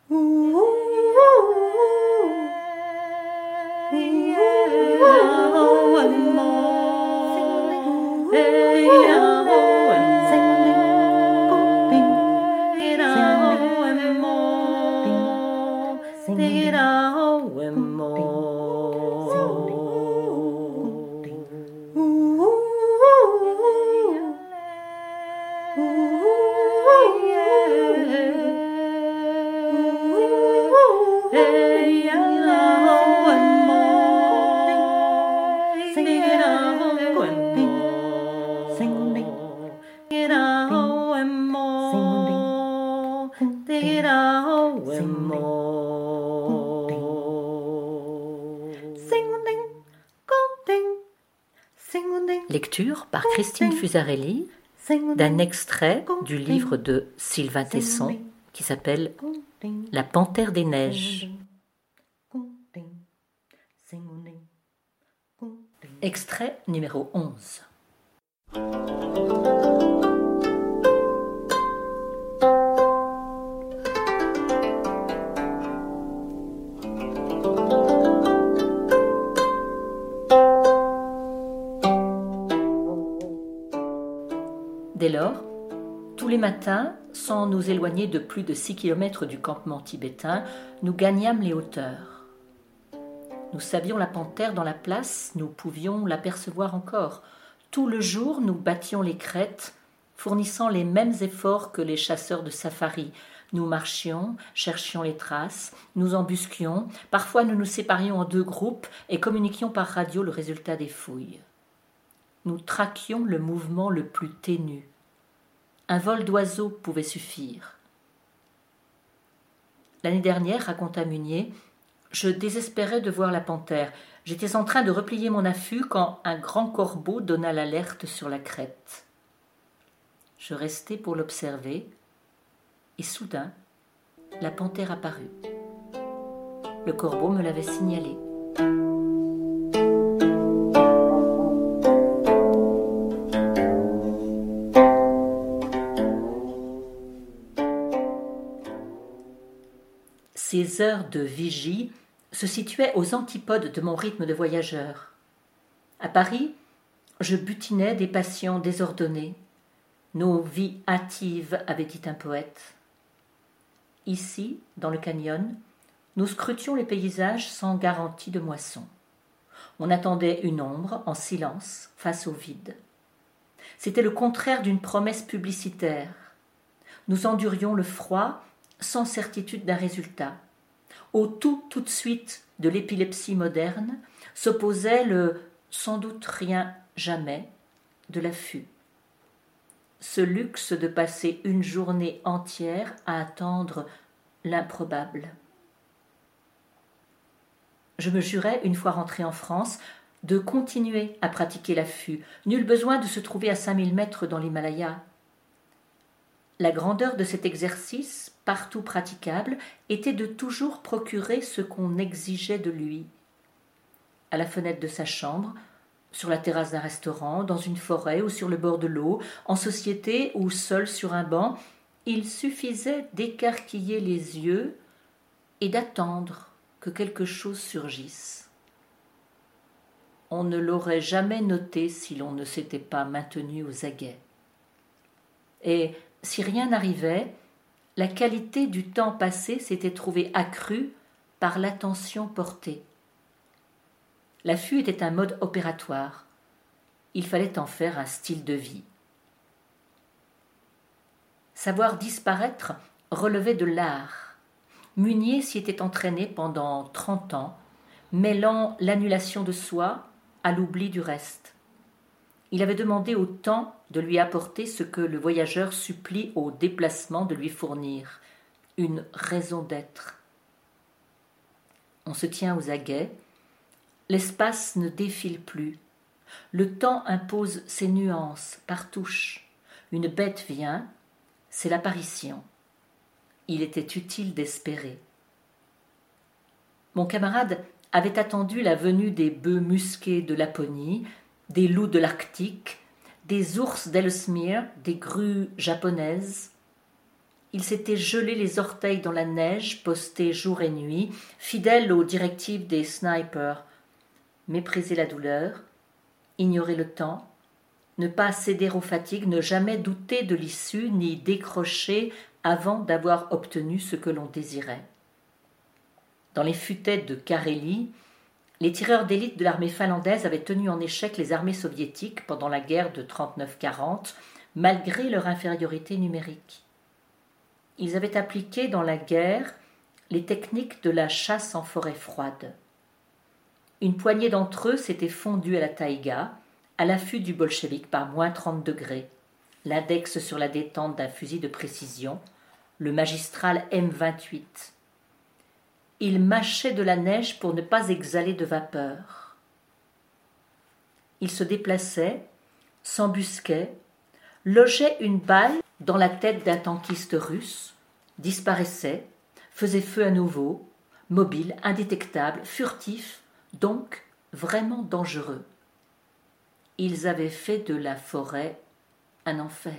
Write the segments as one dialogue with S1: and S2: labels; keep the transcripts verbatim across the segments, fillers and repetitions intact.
S1: Lecture par Christine Fusarelli d'un extrait du livre de Sylvain Tesson qui s'appelle La Panthère des Neiges. Extrait numéro onze. Dès lors, tous les matins, sans nous éloigner de plus de six kilomètres du campement tibétain, nous gagnâmes les hauteurs. Nous savions la panthère dans la place, nous pouvions l'apercevoir encore. Tout le jour, nous battions les crêtes, fournissant les mêmes efforts que les chasseurs de safari. Nous marchions, cherchions les traces, nous embusquions, parfois nous nous séparions en deux groupes et communiquions par radio le résultat des fouilles. Nous traquions le mouvement le plus ténu. Un vol d'oiseaux pouvait suffire. L'année dernière, raconta Munier, je désespérais de voir la panthère. J'étais en train de replier mon affût quand un grand corbeau donna l'alerte sur la crête. Je restai pour l'observer et soudain, la panthère apparut. Le corbeau me l'avait signalé. Ces heures de vigie se situaient aux antipodes de mon rythme de voyageur. À Paris, je butinais des passions désordonnées. Nos vies hâtives, avait dit un poète. Ici, dans le canyon, nous scrutions les paysages sans garantie de moisson. On attendait une ombre en silence face au vide. C'était le contraire d'une promesse publicitaire. Nous endurions le froid sans certitude d'un résultat. Au tout tout de suite de l'épilepsie moderne s'opposait le sans doute rien jamais de l'affût. Ce luxe de passer une journée entière à attendre l'improbable. Je me jurais, une fois rentré en France, de continuer à pratiquer l'affût. Nul besoin de se trouver à cinq mille mètres dans l'Himalaya. La grandeur de cet exercice, partout praticable, était de toujours procurer ce qu'on exigeait de lui. À la fenêtre de sa chambre, sur la terrasse d'un restaurant, dans une forêt ou sur le bord de l'eau, en société ou seul sur un banc, il suffisait d'écarquiller les yeux et d'attendre que quelque chose surgisse. On ne l'aurait jamais noté si l'on ne s'était pas maintenu aux aguets. Et si rien n'arrivait, la qualité du temps passé s'était trouvée accrue par l'attention portée. L'affût était un mode opératoire. Il fallait en faire un style de vie. Savoir disparaître relevait de l'art. Munier s'y était entraîné pendant trente ans, mêlant l'annulation de soi à l'oubli du reste. Il avait demandé au temps de lui apporter ce que le voyageur supplie au déplacement de lui fournir, une raison d'être. On se tient aux aguets, l'espace ne défile plus, le temps impose ses nuances par touche. Une bête vient, c'est l'apparition. Il était utile d'espérer. Mon camarade avait attendu la venue des bœufs musqués de Laponie, des loups de l'Arctique, des ours d'Ellesmere, des grues japonaises. Il s'était gelé les orteils dans la neige, posté jour et nuit, fidèle aux directives des snipers. Mépriser la douleur, ignorer le temps, ne pas céder aux fatigues, ne jamais douter de l'issue, ni décrocher avant d'avoir obtenu ce que l'on désirait. Dans les futaies de Carélie, les tireurs d'élite de l'armée finlandaise avaient tenu en échec les armées soviétiques pendant la guerre de trente-neuf quarante, malgré leur infériorité numérique. Ils avaient appliqué dans la guerre les techniques de la chasse en forêt froide. Une poignée d'entre eux s'était fondue à la taïga, à l'affût du bolchevique par moins trente degrés, l'index sur la détente d'un fusil de précision, le magistral M vingt-huit. Ils mâchaient de la neige pour ne pas exhaler de vapeur. Ils se déplaçaient, s'embusquaient, logeaient une balle dans la tête d'un tankiste russe, disparaissaient, faisaient feu à nouveau, mobiles, indétectables, furtifs, donc vraiment dangereux. Ils avaient fait de la forêt un enfer.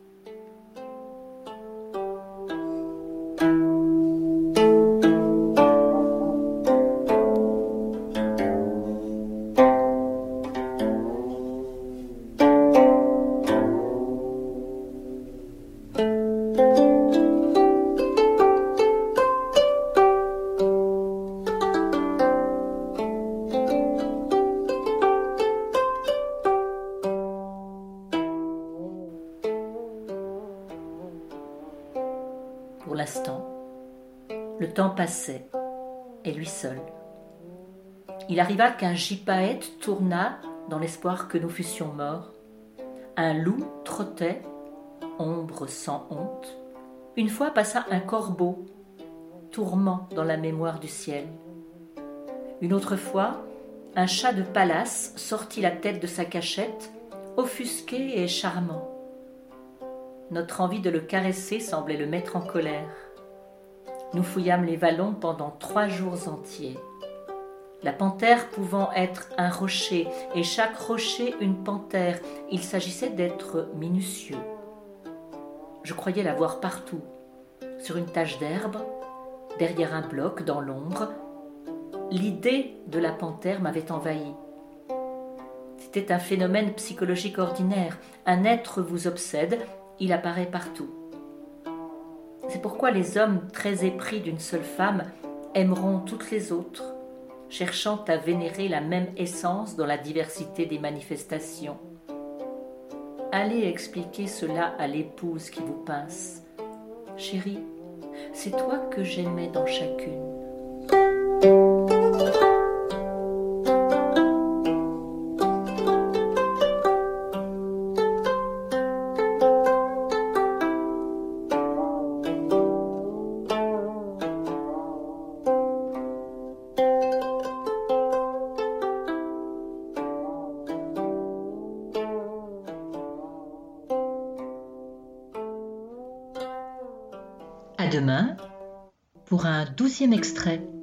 S1: Pour l'instant, le temps passait, et lui seul. Il arriva qu'un gypaète tourna dans l'espoir que nous fussions morts. Un loup trottait, ombre sans honte. Une fois passa un corbeau, tourment dans la mémoire du ciel. Une autre fois, un chat de palace sortit la tête de sa cachette, offusqué et charmant. Notre envie de le caresser semblait le mettre en colère. Nous fouillâmes les vallons pendant trois jours entiers. La panthère pouvant être un rocher, et chaque rocher une panthère, il s'agissait d'être minutieux. Je croyais la voir partout, sur une tache d'herbe, derrière un bloc, dans l'ombre. L'idée de la panthère m'avait envahi. C'était un phénomène psychologique ordinaire. Un être vous obsède, il apparaît partout. C'est pourquoi les hommes très épris d'une seule femme aimeront toutes les autres, cherchant à vénérer la même essence dans la diversité des manifestations. Allez expliquer cela à l'épouse qui vous pince. Chérie, c'est toi que j'aimais dans chacune. À demain pour un douzième extrait.